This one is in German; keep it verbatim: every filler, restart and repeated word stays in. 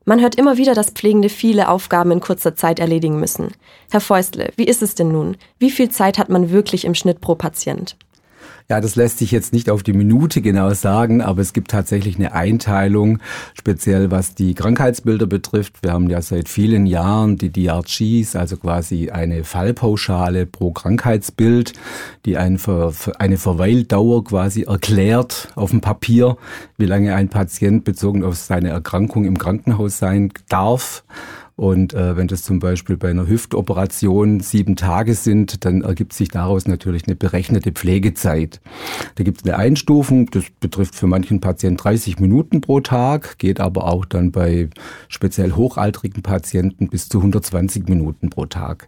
Man hört immer wieder, dass Pflegende viele Aufgaben in kurzer Zeit erledigen müssen. Herr Feustle, wie ist es denn nun? Wie viel Zeit hat man wirklich im Schnitt pro Patient? Ja, das lässt sich jetzt nicht auf die Minute genau sagen, aber es gibt tatsächlich eine Einteilung, speziell was die Krankheitsbilder betrifft. Wir haben ja seit vielen Jahren die D R Gs, also quasi eine Fallpauschale pro Krankheitsbild, die eine, Ver, eine Verweildauer quasi erklärt auf dem Papier, wie lange ein Patient bezogen auf seine Erkrankung im Krankenhaus sein darf. Und äh, wenn das zum Beispiel bei einer Hüftoperation sieben Tage sind, dann ergibt sich daraus natürlich eine berechnete Pflegezeit. Da gibt es eine Einstufung, das betrifft für manchen Patienten dreißig Minuten pro Tag, geht aber auch dann bei speziell hochaltrigen Patienten bis zu hundertzwanzig Minuten pro Tag.